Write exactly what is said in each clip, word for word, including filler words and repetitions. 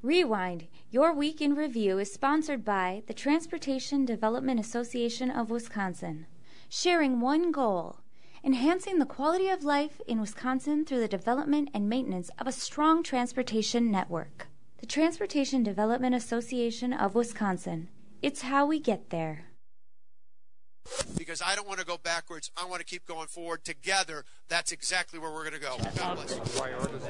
Rewind, your week in review, is sponsored by the Transportation Development Association of Wisconsin, sharing one goal: enhancing the quality of life in Wisconsin through the development and maintenance of a strong transportation network. The Transportation Development Association of Wisconsin. It's how we get there. Because I don't want to go backwards. I want to keep going forward. Together, that's exactly where we're going to go. God bless.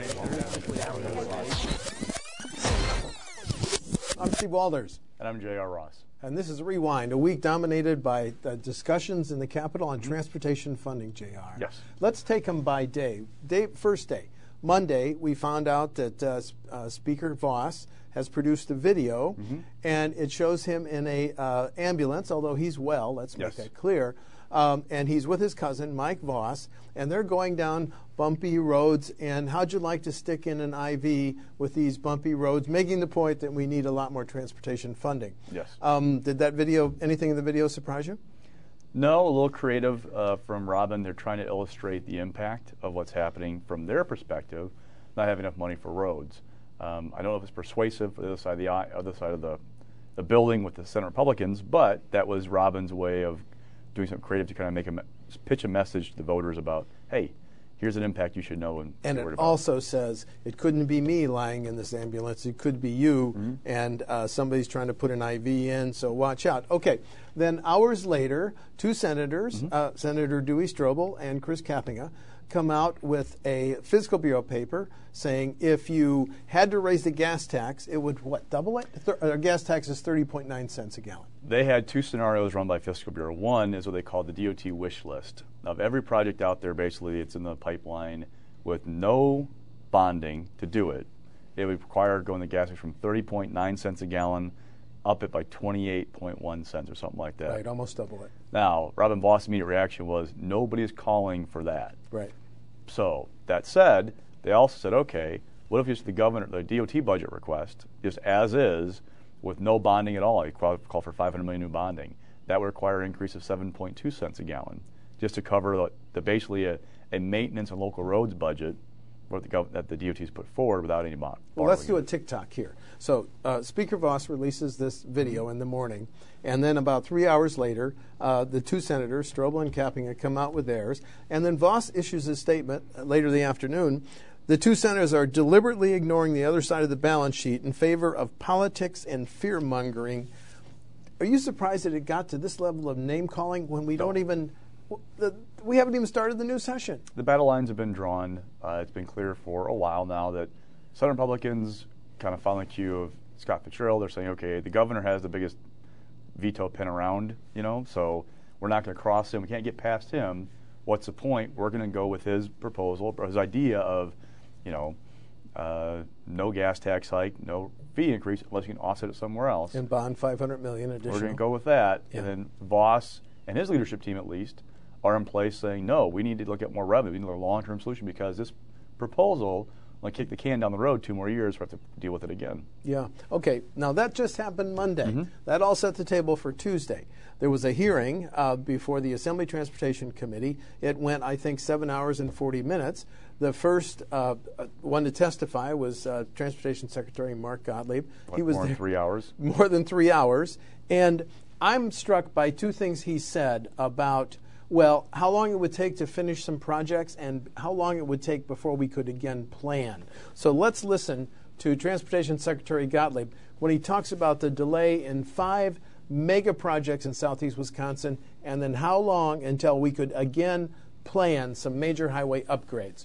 I'm Steve Walders. And I'm J R. Ross. And this is Rewind, a week dominated by uh, discussions in the Capitol on mm-hmm. transportation funding, J R. Yes. Let's take them by day. day. First day. Monday, we found out that uh, uh, Speaker Vos has produced a video, mm-hmm. and it shows him in a uh, ambulance, although he's well, let's yes. make that clear. Um, and he's with his cousin, Mike Vos, and they're going down bumpy roads. And how'd you like to stick in an I V with these bumpy roads, making the point that we need a lot more transportation funding? Yes. Um, did that video, anything in the video surprise you? No, a little creative uh, from Robin. They're trying to illustrate the impact of what's happening from their perspective, not having enough money for roads. Um, I don't know if it's persuasive for the other side of the other side of the, the building with the Senate Republicans, but that was Robin's way of doing something creative to kind of make a me- pitch a message to the voters about, hey, here's an impact you should know. And, and it also says it couldn't be me lying in this ambulance. It could be you, mm-hmm. and uh, somebody's trying to put an I V in, so watch out. Okay, then hours later, two senators, mm-hmm. uh, Senator Dewey Strobel and Chris Kapenga, come out with a Fiscal Bureau paper saying if you had to raise the gas tax, it would, what, double it? Th- our gas tax is thirty point nine cents a gallon. They had two scenarios run by Fiscal Bureau. One is what they call the D O T wish list. Of every project out there, basically, it's in the pipeline with no bonding to do it. It would require going the gas tax from thirty point nine cents a gallon up it by twenty-eight point one cents or something like that. Right, almost double it. Now, Robin Vos' immediate reaction was nobody's calling for that. Right. So that said, they also said, okay, what if just the governor, the D O T budget request, just as is, with no bonding at all? You call, call for five hundred million dollars new bonding. That would require an increase of seven point two cents a gallon, just to cover the, the basically a, a maintenance and local roads budget what the gov- that the D O T's put forward without any bond. Well, let's do a TikTok here. So uh, Speaker Vos releases this video in the morning, and then about three hours later, uh, the two senators, Strobel and Kapenga, come out with theirs, and then Vos issues a statement uh, later in the afternoon. The two senators are deliberately ignoring the other side of the balance sheet in favor of politics and fear-mongering. Are you surprised that it got to this level of name-calling when we no. don't even... The, we haven't even started the new session. The battle lines have been drawn. Uh, it's been clear for a while now that Southern Republicans kind of following the cue of Scott Fitzgerald. They're saying, okay, the governor has the biggest veto pen around, you know, so we're not going to cross him. We can't get past him. What's the point? We're going to go with his proposal, or his idea of, you know, uh, no gas tax hike, no fee increase unless you can offset it somewhere else. And bond five hundred million dollars additional. We're going to go with that. Yeah. And then Vos and his leadership team, at least, are in place saying, no, we need to look at more revenue. We need a long-term solution because this proposal will kick the can down the road two more years. We have to deal with it again. Yeah. Okay. Now, that just happened Monday. Mm-hmm. That all set the table for Tuesday. There was a hearing uh, before the Assembly Transportation Committee. It went, I think, seven hours and forty minutes. The first uh, one to testify was uh, Transportation Secretary Mark Gottlieb. What, he was more there, than three hours? More than three hours. And I'm struck by two things he said about, well, how long it would take to finish some projects and how long it would take before we could again plan. So let's listen to Transportation Secretary Gottlieb when he talks about the delay in five mega projects in southeast Wisconsin and then how long until we could again plan some major highway upgrades.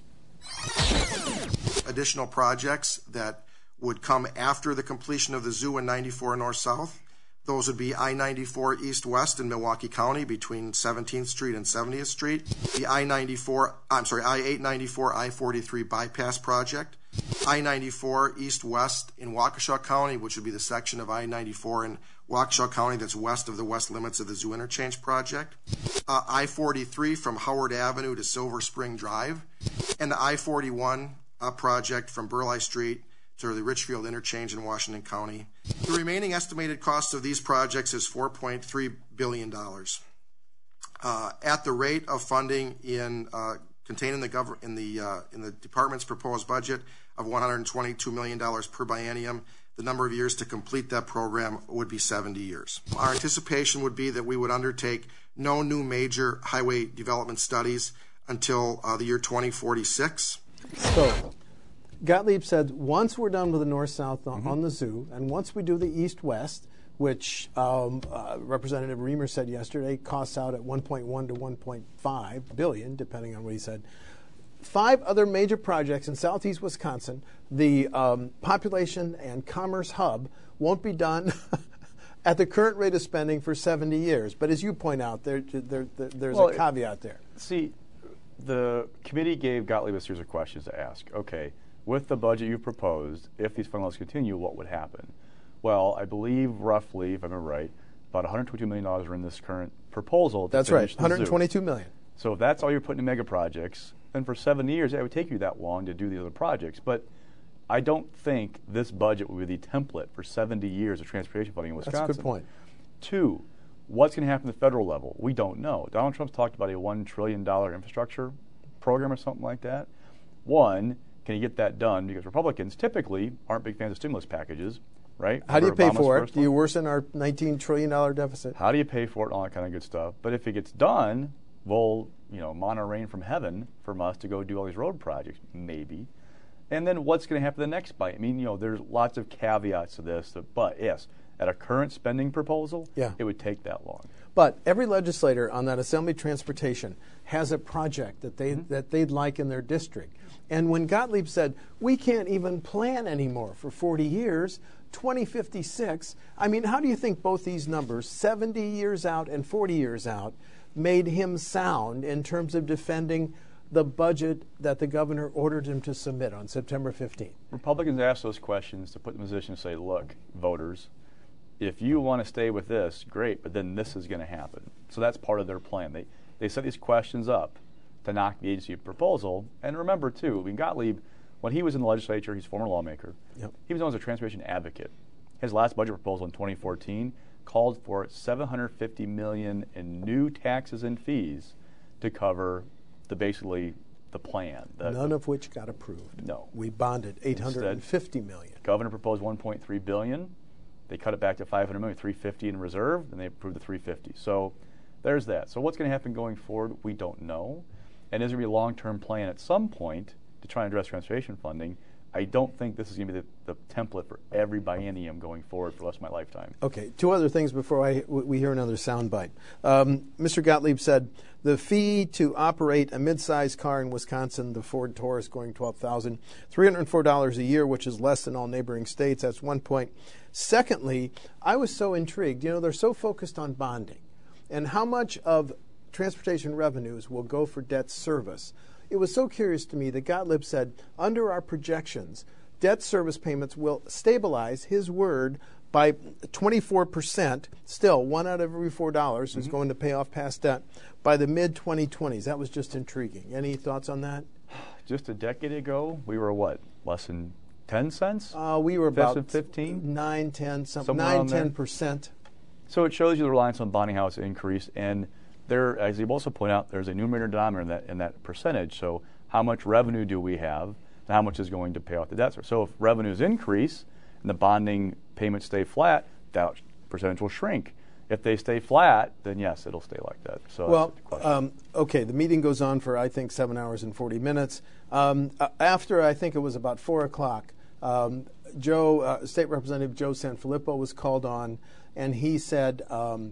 Additional projects that would come after the completion of the zoo in ninety-four north-south. Those would be I ninety-four east-west in Milwaukee County between seventeenth Street and seventieth Street. The I ninety-four, I'm sorry, I eight ninety-four I forty-three bypass project. I ninety-four east-west in Waukesha County, which would be the section of I ninety-four in Waukesha County that's west of the west limits of the zoo interchange project. Uh, I forty-three from Howard Avenue to Silver Spring Drive. And the I forty-one uh, project from Burleigh Street to the Richfield interchange in Washington County. The remaining estimated cost of these projects is four point three billion dollars. Uh, at the rate of funding in uh, contained in the gov- in the uh, in the department's proposed budget of one hundred twenty-two million dollars per biennium, the number of years to complete that program would be seventy years. Our anticipation would be that we would undertake no new major highway development studies until uh, the year twenty forty-six. So Gottlieb said once we're done with the north-south Mm-hmm. on the zoo, and once we do the east-west, which um, uh, Representative Reamer said yesterday costs out at one point one to one point five billion, depending on what he said. Five other major projects in southeast Wisconsin, the um, population and commerce hub, won't be done at the current rate of spending for seventy years. But as you point out, there, there, there, there's Well, a caveat there. See, the committee gave Gottlieb a series of questions to ask. Okay, with the budget you proposed, if these fund levels continue, what would happen? Well, I believe roughly, if I remember right, about one hundred twenty-two million dollars are in this current proposal. To That's right, finish the one hundred zoo. twenty-two million dollars. So if that's all you're putting in mega projects, then for seventy years, yeah, it would take you that long to do the other projects. But I don't think this budget will be the template for seventy years of transportation funding in Wisconsin. That's a good point. Two, what's going to happen at the federal level? We don't know. Donald Trump's talked about a one trillion dollars infrastructure program or something like that. One, can he get that done? Because Republicans typically aren't big fans of stimulus packages, right? How do you Remember pay Obama's for it? first Do you one? worsen our nineteen trillion dollars deficit? How do you pay for it? All that kind of good stuff. But if it gets done, we'll, you know, mana rain from heaven from us to go do all these road projects, maybe. And then what's going to happen the next bite? I mean, you know, there's lots of caveats to this. That, but yes, at a current spending proposal, Yeah. it would take that long. But every legislator on that Assembly Transportation has a project that they Mm-hmm. that they'd like in their district. And when Gottlieb said we can't even plan anymore for forty years, twenty fifty-six, I mean, how do you think both these numbers, seventy years out and forty years out, made him sound in terms of defending the budget that the governor ordered him to submit on September fifteenth? Republicans ask those questions to put them in a position to say, look, voters, if you want to stay with this, great, but then this is going to happen. So that's part of their plan. They they set these questions up to knock the agency proposal. And remember, too, I mean, Gottlieb, when he was in the legislature, he's a former lawmaker. Yep. He was known as a transportation advocate. His last budget proposal in twenty fourteen called for seven hundred fifty million dollars in new taxes and fees to cover the basically the plan. The, None of which got approved. No. We bonded eight hundred fifty million dollars. Governor proposed one point three billion dollars. They cut it back to five hundred million dollars, three hundred fifty in reserve, and they approved the three hundred fifty. So there's that. So what's going to happen going forward, we don't know. And is there going to be a long-term plan at some point to try and address transportation funding? I don't think this is going to be the, the template for every biennium going forward for the rest of my lifetime. Okay, two other things before I, we hear another soundbite. Um, Mister Gottlieb said the fee to operate a mid-sized car in Wisconsin, the Ford Taurus, going twelve thousand three hundred four dollars a year, which is less than all neighboring states. That's one point. Secondly, I was so intrigued. You know, they're so focused on bonding and how much of transportation revenues will go for debt service. It was so curious to me that Gottlieb said, under our projections, debt service payments will stabilize, his word, by twenty-four percent, still one out of every four dollars mm-hmm. is going to pay off past debt by the mid twenty twenties. That was just intriguing. Any thoughts on that? Just a decade ago, we were what, less than ten cents? Uh, we were about fifteen? nine, ten, something, Somewhere nine, around there. ten percent. So it shows you the reliance on bonding house increased, and there, as you also point out, there's a numerator and denominator in that, in that percentage. So how much revenue do we have, and how much is going to pay off the debt service? So if revenues increase and the bonding payments stay flat, that percentage will shrink. If they stay flat, then yes, it'll stay like that. So Well, that's the question. um, okay, the meeting goes on for, I think, seven hours and forty minutes. Um, uh, after, I think it was about four o'clock, um, Joe, uh, State Representative Joe Sanfilippo was called on, and he said, um,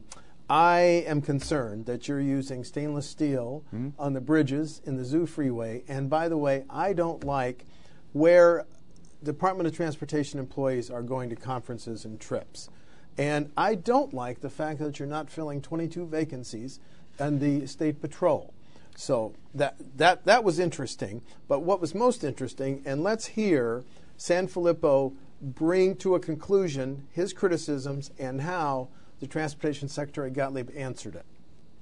I am concerned that you're using stainless steel mm-hmm. on the bridges in the Zoo Freeway. And by the way, I don't like where Department of Transportation employees are going to conferences and trips. And I don't like the fact that you're not filling twenty-two vacancies in the State Patrol. So that, that, that was interesting. But what was most interesting, and let's hear Sanfilippo bring to a conclusion his criticisms and how the Transportation Secretary Gottlieb answered it.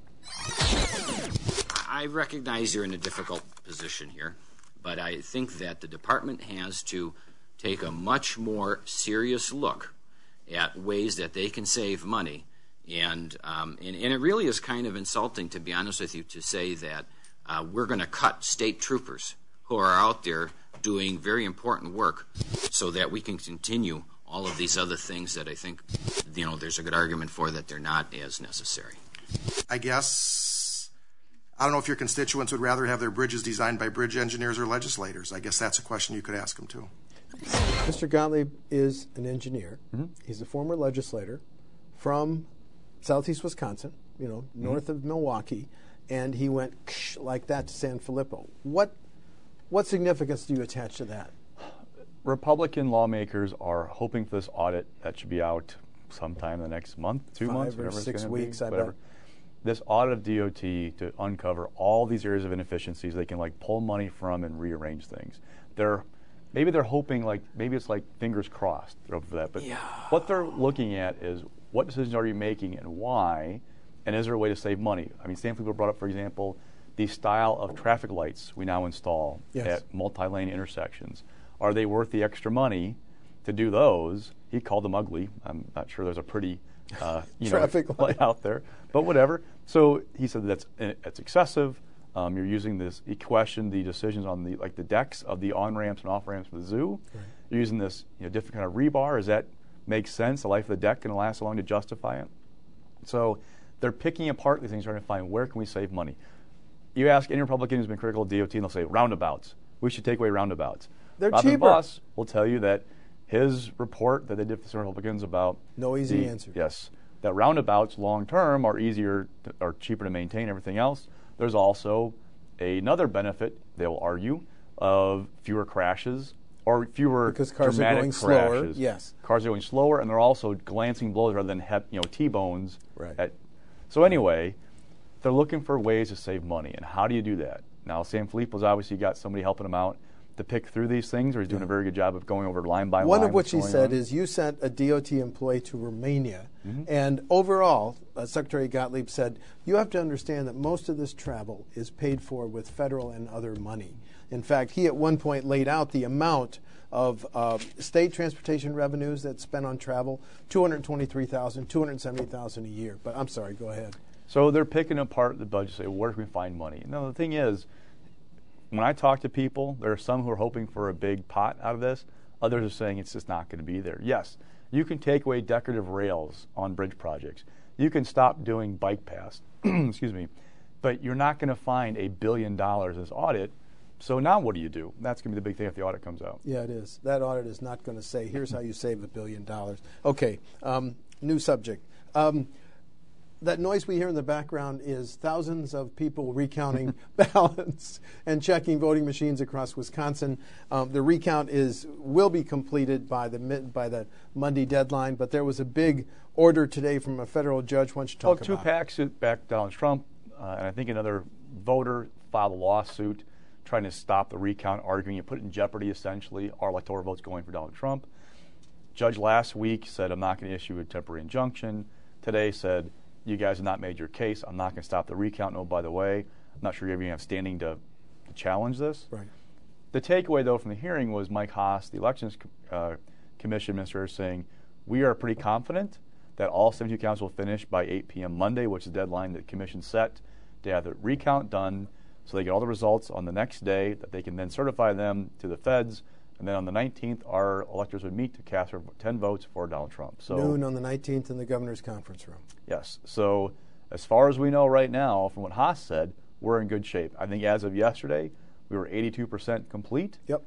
I recognize you're in a difficult position here, but I think that the department has to take a much more serious look at ways that they can save money. And, um, and, and it really is kind of insulting, to be honest with you, to say that uh, we're going to cut state troopers who are out there doing very important work so that we can continue all of these other things that I think, you know, there's a good argument for that they're not as necessary. I guess, I don't know if your constituents would rather have their bridges designed by bridge engineers or legislators. I guess that's a question you could ask them too. Mister Gottlieb is an engineer. Mm-hmm. He's a former legislator from southeast Wisconsin, you know, Mm-hmm. north of Milwaukee, and he went like that to San Filippo. What, what significance do you attach to that? Republican lawmakers are hoping for this audit that should be out sometime in the next month, two Five months, or whatever it's six gonna weeks, be, I whatever. bet. This audit of D O T to uncover all these areas of inefficiencies they can like pull money from and rearrange things. They're maybe they're hoping like maybe it's like fingers crossed over that, but Yeah. what they're looking at is what decisions are you making and why, and is there a way to save money? I mean, Sam Filippo brought up, for example, the style of traffic lights we now install Yes. at multi-lane intersections. Are they worth the extra money to do those? He called them ugly. I'm not sure there's a pretty uh, you Traffic know, light. light out there, but whatever. So he said that's it's excessive. Um, you're using this. He questioned the decisions on the like the decks of the on ramps and off ramps for the zoo. Right. You're using this you know different kind of rebar. Does that make sense? The life of the deck can last so long to justify it. So they're picking apart these things, trying to find where can we save money. You ask any Republican who's been critical of D O T, and they'll say roundabouts. We should take away roundabouts. They're Robin cheaper. Voss will tell you that his report that they did for the Republicans about No easy the, answers. Yes, that roundabouts long term are easier, to, are cheaper to maintain. Everything else. There's also another benefit they will argue of fewer crashes or fewer Because cars are dramatic going slower, crashes. yes. Cars are going slower, and they're also glancing blows rather than hep, you know T-bones. Right. At, so anyway, they're looking for ways to save money, and how do you do that? Now, Sam Filippo's obviously got somebody helping him out to pick through these things, or he's doing a very good job of going over line by line. One of which he what's said going on. is you sent a D O T employee to Romania, Mm-hmm. and overall, uh, Secretary Gottlieb said, you have to understand that most of this travel is paid for with federal and other money. In fact, he at one point laid out the amount of uh, state transportation revenues that's spent on travel, two hundred twenty-three thousand dollars, two hundred seventy thousand dollars a year. But I'm sorry, go ahead. So they're picking apart the budget, say, where can we find money? Now, the thing is, when I talk to people, there are some who are hoping for a big pot out of this. Others are saying it's just not going to be there. Yes, you can take away decorative rails on bridge projects. You can stop doing bike paths, excuse me, but you're not going to find a billion dollars in this audit. So now what do you do? That's going to be the big thing if the audit comes out. Yeah, it is. That audit is not going to say, here's how you save a billion dollars. Okay, um, new subject. Um, that noise we hear in the background is thousands of people recounting ballots and checking voting machines across Wisconsin. Um, the recount is will be completed by the mid, by the Monday deadline, but there was a big order today from a federal judge. Why don't you Well, talk two about it? PACs backed Donald Trump, uh, and I think another voter filed a lawsuit trying to stop the recount, arguing it put in jeopardy, essentially, our electoral votes going for Donald Trump. Judge last week said, I'm not going to issue a temporary injunction. Today said, you guys have not made your case. I'm not going to stop the recount. No, by the way, I'm not sure you even have standing to, to challenge this. Right. The takeaway, though, from the hearing was Mike Haas, the Elections uh, Commission Administrator, saying, we are pretty confident that all seventy-two counts will finish by eight p.m. Monday, which is the deadline that the Commission set to have the recount done so they get all the results on the next day, that they can then certify them to the feds. And then on the nineteenth, our electors would meet to cast ten votes for Donald Trump. So Noon on the nineteenth in the governor's conference room. yes. So as far as we know right now, from what Haas said, we're in good shape. I think as of yesterday, we were eighty-two percent complete. Yep.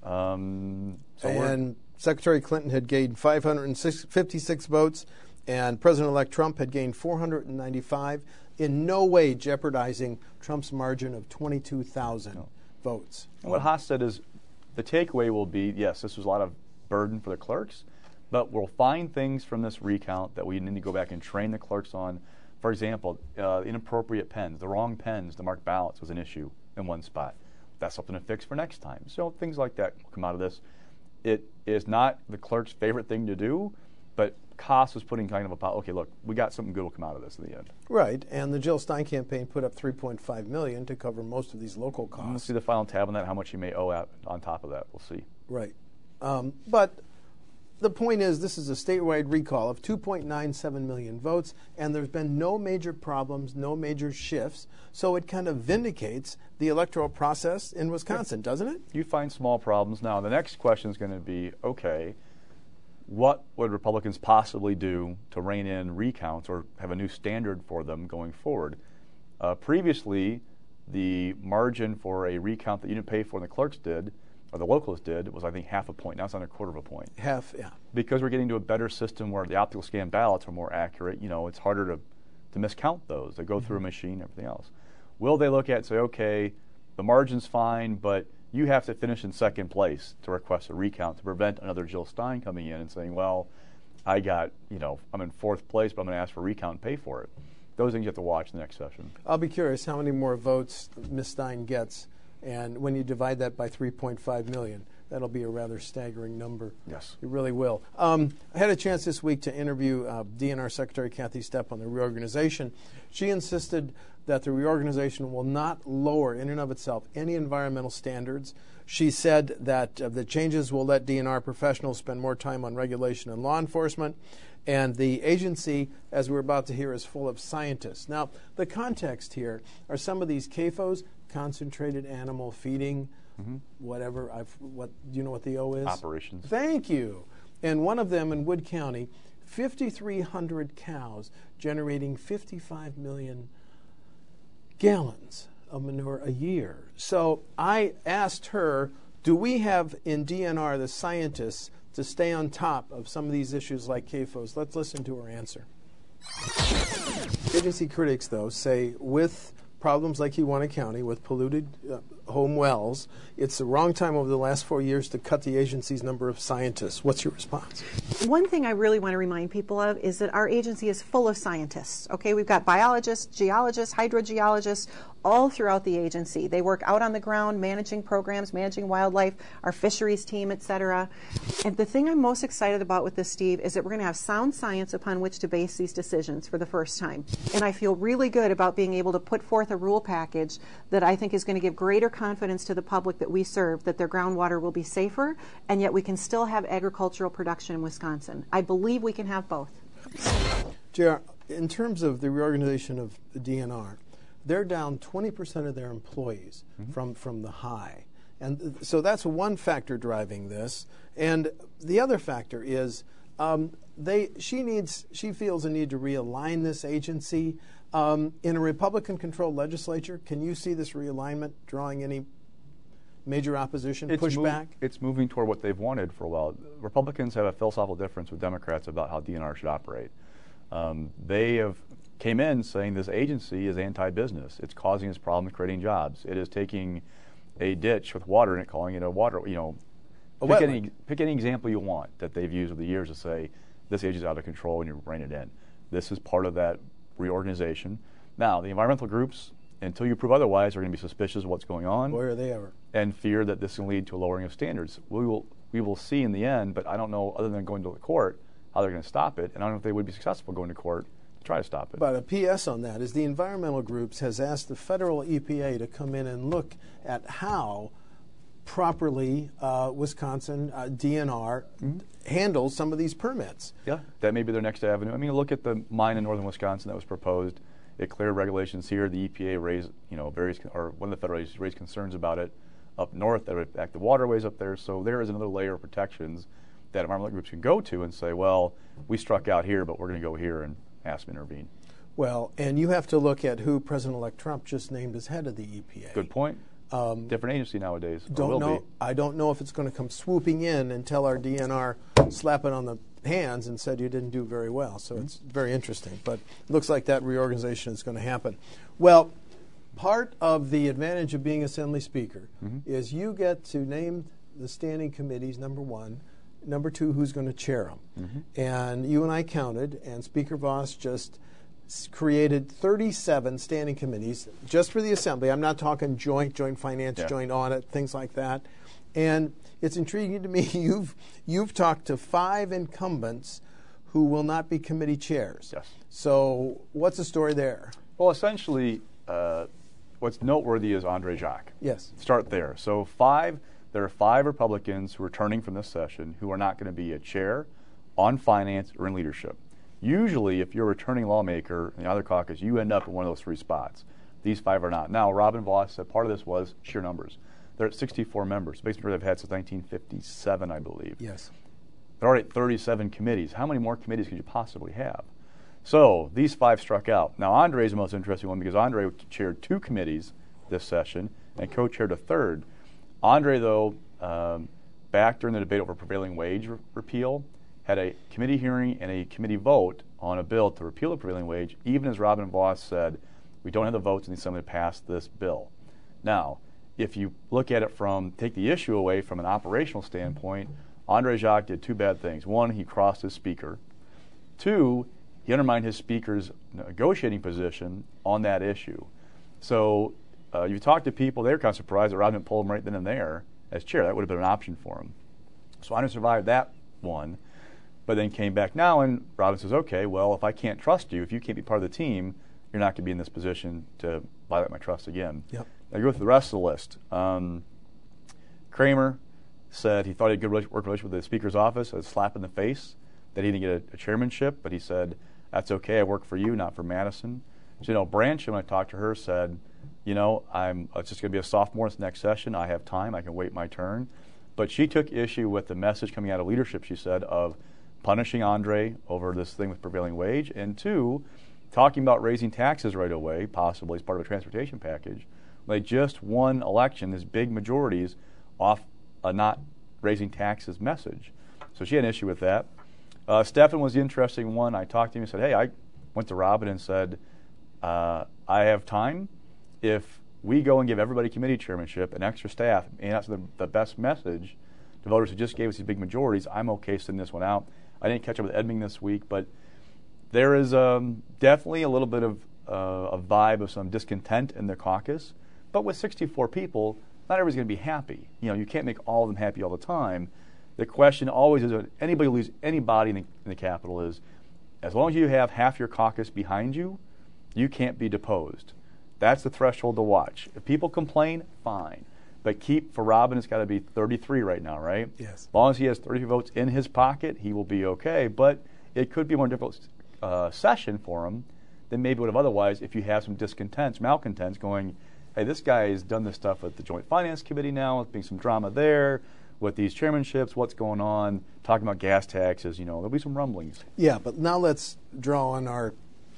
Um, so we're- And Secretary Clinton had gained five hundred fifty-six votes, and President-elect Trump had gained four hundred ninety-five, in no way jeopardizing Trump's margin of twenty-two thousand No. votes. And what Haas said is the takeaway will be, yes, this was a lot of burden for the clerks, but we'll find things from this recount that we need to go back and train the clerks on. For example, uh, inappropriate pens, the wrong pens to mark ballots was an issue in one spot. That's something to fix for next time. So things like that will come out of this. It is not the clerk's favorite thing to do, but Haas was putting kind of a, okay, look, we got something good will come out of this in the end. Right, and the Jill Stein campaign put up three point five million dollars to cover most of these local We'll costs. see the final tab on that, how much you may owe out on top of that. We'll see. Right. Um, but the point is, this is a statewide recall of two point nine seven million votes, and there's been no major problems, no major shifts, so it kind of vindicates the electoral process in Wisconsin, doesn't it? You find small problems. Now, the next question is going to be, okay, what would Republicans possibly do to rein in recounts or have a new standard for them going forward? Uh, previously, the margin for a recount that you didn't pay for and the clerks did, or the locals did, was I think half a point. Now it's on a quarter of a point. Half, yeah. Because we're getting to a better system where the optical scan ballots are more accurate, you know, it's harder to, to miscount those. They go mm-hmm. through a machine and everything else. Will they look at it and say, okay, the margin's fine, but you have to finish in second place to request a recount to prevent another Jill Stein coming in and saying, well, I got, you know, I'm in fourth place, but I'm going to ask for a recount and pay for it. Those things you have to watch in the next session. I'll be curious how many more votes Miz Stein gets, and when you divide that by three point five million, that'll be a rather staggering number. Yes. It really will. Um, I had a chance this week to interview uh, D N R Secretary Kathy Stepp on the reorganization. She insisted that the reorganization will not lower, in and of itself, any environmental standards. She said that uh, the changes will let D N R professionals spend more time on regulation and law enforcement. And the agency, as we're about to hear, is full of scientists. Now, the context here are some of these C A F Os, concentrated animal feeding, mm-hmm. whatever. I've, what do you know what the O is? Operations. Thank you. And one of them in Wood County, fifty-three hundred cows generating fifty-five million gallons of manure a year. So I asked her, do we have in D N R the scientists to stay on top of some of these issues like C A F Os? Let's listen to her answer. Agency critics, though, say with problems like Kewanee County, with polluted uh, home wells, it's the wrong time over the last four years to cut the agency's number of scientists. What's your response? One thing I really want to remind people of is that our agency is full of scientists. Okay, we've got biologists, geologists, hydrogeologists, all throughout the agency. They work out on the ground, managing programs, managing wildlife, our fisheries team, et cetera. And the thing I'm most excited about with this, Steve, is that we're going to have sound science upon which to base these decisions for the first time. And I feel really good about being able to put forth a rule package that I think is going to give greater confidence to the public that we serve, that their groundwater will be safer, and yet we can still have agricultural production in Wisconsin. I believe we can have both. J R, in terms of the reorganization of the D N R, they're down twenty percent of their employees mm-hmm. from, from the high. And th- so that's one factor driving this. And the other factor is um, they she needs she feels a need to realign this agency. Um, in a Republican-controlled legislature, can you see this realignment drawing any major opposition, it's pushback? Move, it's moving toward what they've wanted for a while. Republicans have a philosophical difference with Democrats about how D N R should operate. Um, they have came in saying this agency is anti-business. It's causing us problems, creating jobs. It is taking a ditch with water in it, calling it a water, you know, a pick wetland. any, pick any example you want that they've used over the years to say this agency is out of control and you rein it in. This is part of that reorganization. Now, the environmental groups, until you prove otherwise, are going to be suspicious of what's going on. Boy, are they ever. And fear that this will lead to a lowering of standards. We will we will see in the end, but I don't know, other than going to the court, how they're going to stop it. And I don't know if they would be successful going to court to try to stop it. But a P S on that is the environmental groups has asked the federal E P A to come in and look at how properly uh, Wisconsin uh, D N R mm-hmm. handles some of these permits. Yeah, that may be their next avenue. I mean, look at the mine in northern Wisconsin that was proposed. It cleared regulations here. The E P A raised, you know, various, or one of the federal agencies raised concerns about it up north that would affect the waterways up there. So there is another layer of protections that environmental groups can go to and say, well, we struck out here, but we're going to go here and ask them to intervene. Well, and you have to look at who President-elect Trump just named as head of the E P A. Good point. Um, Different agency nowadays. Don't will know. Be. I don't know if it's going to come swooping in and tell our D N R, slap it on the hands and said you didn't do very well. So mm-hmm. it's very interesting. But it looks like that reorganization is going to happen. Well, part of the advantage of being Assembly Speaker mm-hmm. is you get to name the standing committees, number one. Number two, who's going to chair them. Mm-hmm. And you and I counted, and Speaker Voss just created thirty-seven standing committees just for the Assembly. I'm not talking joint, joint finance, yeah. joint audit, things like that. And it's intriguing to me, you've you've talked to five incumbents who will not be committee chairs. Yes. So what's the story there? Well, essentially, uh, what's noteworthy is Andre Jacques. Yes. Start there. So five, there are five Republicans who are returning from this session who are not going to be a chair, on finance, or in leadership. Usually, if you're a returning lawmaker in the other caucus, you end up in one of those three spots. These five are not. Now, Robin Voss said part of this was sheer numbers. They're at sixty-four members, basically they've had since nineteen fifty-seven, I believe. Yes. They're already at thirty-seven committees. How many more committees could you possibly have? So these five struck out. Now Andre is the most interesting one because Andre chaired two committees this session and co-chaired a third. Andre, though, um, back during the debate over prevailing wage re- repeal, had a committee hearing and a committee vote on a bill to repeal the prevailing wage, even as Robin Vos said, we don't have the votes and need someone to pass this bill. Now, if you look at it from, take the issue away from an operational standpoint, Andre Jacques did two bad things. One, he crossed his speaker. Two, he undermined his speaker's negotiating position on that issue. So uh, you talk to people, they're kind of surprised that Robin didn't pull him right then and there as chair. That would have been an option for him. So Andre survived that one, but then came back now, and Robin says, okay, well, if I can't trust you, if you can't be part of the team, you're not going to be in this position to violate my trust again. Yep. Now go through the rest of the list. Um, Kramer said he thought he had a good work relationship with the Speaker's office, a slap in the face that he didn't get a, a chairmanship, but he said, that's okay, I work for you, not for Madison. Janelle Branch, when I talked to her, said, you know, I'm it's just going to be a sophomore this next session. I have time. I can wait my turn. But she took issue with the message coming out of leadership, she said, of punishing Andre over this thing with prevailing wage, and two, talking about raising taxes right away, possibly as part of a transportation package. They just won election, this big majorities, off a not raising taxes message. So she had an issue with that. Uh, Stephan was the interesting one. I talked to him and said, hey, I went to Robin and said, uh, I have time. If we go and give everybody committee chairmanship and extra staff, and that's the, the best message to voters who just gave us these big majorities, I'm okay sending this one out. I didn't catch up with Edming this week, but there is um, definitely a little bit of uh, a vibe of some discontent in the caucus. But with sixty-four people, not everybody's going to be happy. You know, you can't make all of them happy all the time. The question always is, anybody who leaves anybody in the, in the Capitol is, as long as you have half your caucus behind you, you can't be deposed. That's the threshold to watch. If people complain, fine. But keep, for Robin, it's got to be thirty-three right now, right? Yes. As long as he has thirty-three votes in his pocket, he will be okay. But it could be a more difficult uh, session for him than maybe would have otherwise if you have some discontents, malcontents going, hey, this guy has done this stuff with the Joint Finance Committee now, there's being some drama there, with these chairmanships, what's going on, talking about gas taxes, you know, there'll be some rumblings. Yeah, but now let's draw on our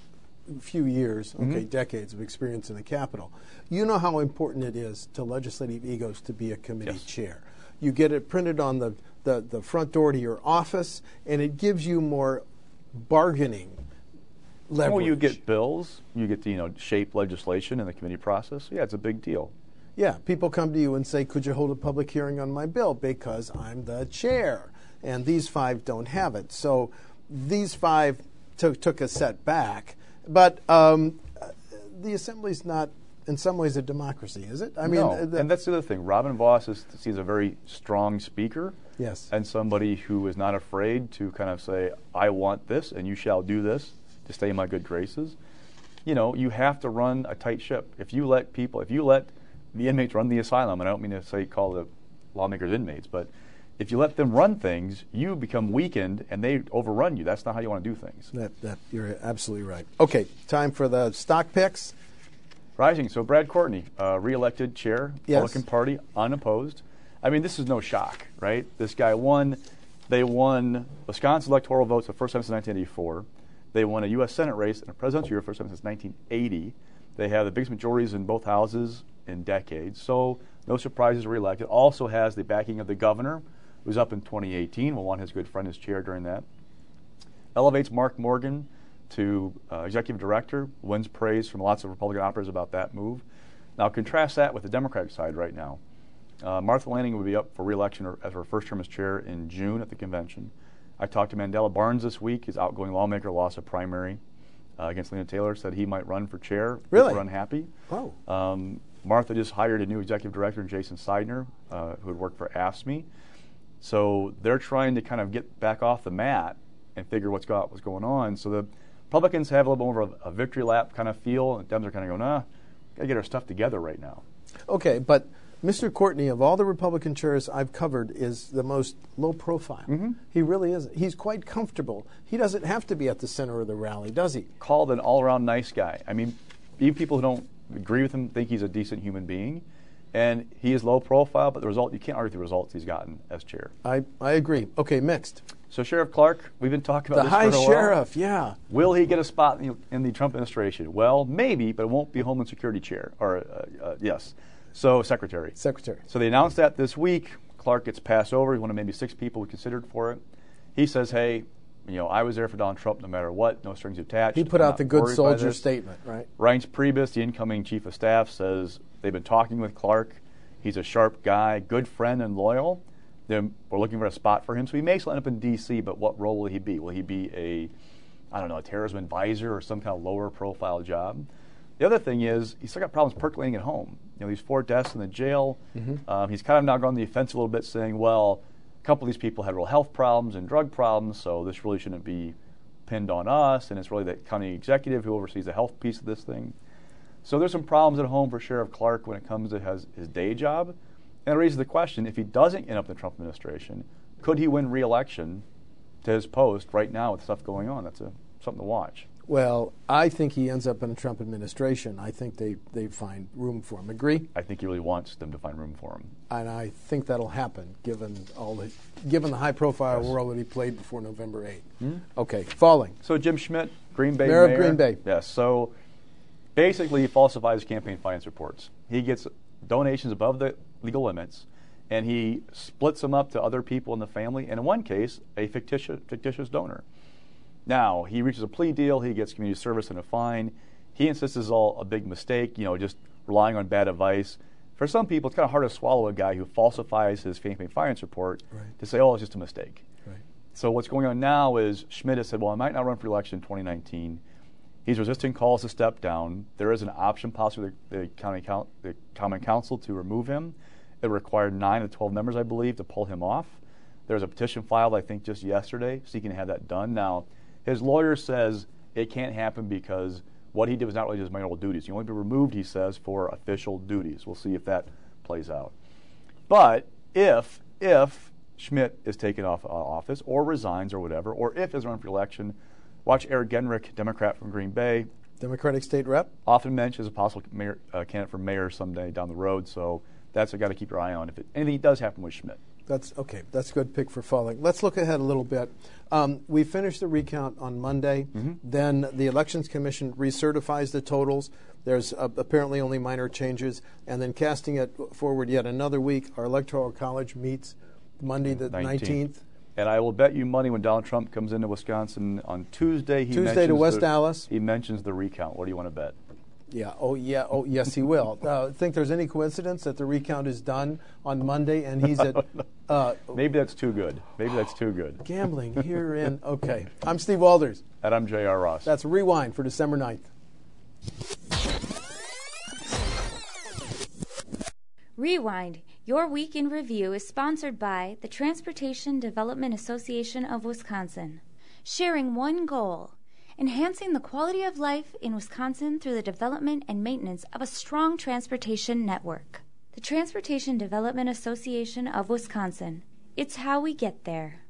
few years, okay, Mm-hmm. decades of experience in the Capitol. You know how important it is to legislative egos to be a committee Yes. chair. You get it printed on the, the, the front door to your office, and it gives you more bargaining leverage. Well, you get bills, you get to, you know, shape legislation in the committee process. Yeah, it's a big deal. Yeah, people come to you and say, could you hold a public hearing on my bill because I'm the chair, and these five don't have it. So these five took took a set back. But um, the Assembly's not, in some ways, a democracy, is it? I mean, no, the, and that's the other thing. Robin Vos is sees a very strong speaker. Yes. And somebody who is not afraid to kind of say, I want this and you shall do this to stay in my good graces. You know, you have to run a tight ship. If you let people, if you let the inmates run the asylum, and I don't mean to say call the lawmakers inmates, but if you let them run things, you become weakened and they overrun you. That's not how you want to do things. That, that you're absolutely right. Okay, time for the stock picks. Rising. So Brad Courtney, uh, re-elected chair, Yes. Republican Party, unopposed. I mean, this is no shock, right? This guy won. They won Wisconsin electoral votes the first time since nineteen eighty-four. They won a U S Senate race and a presidential year the first time since nineteen eighty. They have the biggest majorities in both houses in decades. So no surprises, re-elected. Also has the backing of the governor, who's up in twenty eighteen. We'll want his good friend as chair during that. Elevates Mark Morgan to uh, executive director, wins praise from lots of Republican operators about that move. Now contrast that with the Democratic side right now. Uh, Martha Lanning will be up for re-election as her first term as chair in June at the convention. I talked to Mandela Barnes this week, his outgoing lawmaker, lost a primary uh, against Lena Taylor, said he might run for chair. Really? People are unhappy. Oh. Um, Martha just hired a new executive director, Jason Seidner, uh, who had worked for AFSCME. So they're trying to kind of get back off the mat and figure what's, got, what's going on. So the Republicans have a little more of a, a victory lap kind of feel, and Dems are kind of going, ah, got to get our stuff together right now. Okay, but Mister Courtney, of all the Republican chairs I've covered, is the most low profile. Mm-hmm. He really is. He's quite comfortable. He doesn't have to be at the center of the rally, does he? Called an all-around nice guy. I mean, even people who don't agree with him think he's a decent human being. And he is low profile, but the result, you can't argue the results he's gotten as chair. I, I agree. Okay, mixed. So Sheriff Clark, we've been talking about the this high for a while. sheriff, yeah. Will he get a spot in the, in the Trump administration? Well, maybe, but it won't be Homeland Security chair, or uh, uh, yes, so secretary. Secretary. So they announced that this week. Clark gets passed over. He's one of maybe six people we considered for it. He says, hey, you know, I was there for Donald Trump no matter what, no strings attached. He put I'm out not the good worried by soldier this. statement, right? Reince Priebus, the incoming chief of staff, says they've been talking with Clark. He's a sharp guy, good friend and loyal. They're, we're looking for a spot for him. So he may still end up in D C, but what role will he be? Will he be a, I don't know, a terrorism advisor or some kind of lower profile job? The other thing is he's still got problems percolating at home. You know, these four deaths in the jail. Mm-hmm. Um, he's kind of now gone on the offensive a little bit, saying, well, a couple of these people had real health problems and drug problems, so this really shouldn't be pinned on us, and it's really the county executive who oversees the health piece of this thing. So there's some problems at home for Sheriff Clark when it comes to his, his day job. And it raises the question, if he doesn't end up in the Trump administration, could he win re-election to his post right now with stuff going on? That's a, something to watch. Well, I think he ends up in a Trump administration. I think they, they find room for him. Agree? I think he really wants them to find room for him. And I think that'll happen, given all the given the high-profile Yes. role that he played before November eighth. Hmm? Okay, falling. So Jim Schmidt, Green Bay Mayor mayor. of Green Bay. Yes. So basically, he falsifies campaign finance reports. He gets donations above the legal limits, and he splits them up to other people in the family, and in one case, a fictitious, fictitious donor. Now, he reaches a plea deal, he gets community service and a fine. He insists this is all a big mistake, you know, just relying on bad advice. For some people, it's kind of hard to swallow a guy who falsifies his campaign finance report Right. to say, oh, it's just a mistake. Right. So what's going on now is Schmidt has said, well, I might not run for election in twenty nineteen. He's resisting calls to step down. There is an option possibly the, the county coun- the common council to remove him. It required nine of twelve members, I believe, to pull him off. There's a petition filed, I think, just yesterday, seeking to have that done. Now, his lawyer says it can't happen because what he did was not really his mayoral duties. He only be removed, he says, for official duties. We'll see if that plays out. But if if Schmidt is taken off uh, office or resigns or whatever, or if he's run for election, watch Eric Genrich, Democrat from Green Bay, Democratic state rep. often mentioned as a possible mayor, uh, candidate for mayor someday down the road. So that's a guy to keep your eye on if it, anything does happen with Schmidt. That's okay. That's a good pick for falling. Let's look ahead a little bit. Um, we finished the recount on Monday. Mm-hmm. Then the Elections Commission recertifies the totals. There's uh, apparently only minor changes. And then casting it forward yet another week, our Electoral College meets Monday the nineteenth. And I will bet you money when Donald Trump comes into Wisconsin on Tuesday. He Tuesday to mentions West the, Dallas. He mentions the recount. What do you want to bet? Yeah. Oh, yeah. Oh, yes, he will. Uh, think there's any coincidence that the recount is done on Monday and he's at uh, Maybe that's too good. Maybe that's too good. gambling here in. Okay. I'm Steve Walders. And I'm J R. Ross. That's Rewind for December ninth. Rewind, your week in review, is sponsored by the Transportation Development Association of Wisconsin, sharing one goal: enhancing the quality of life in Wisconsin through the development and maintenance of a strong transportation network. The Transportation Development Association of Wisconsin. It's how we get there.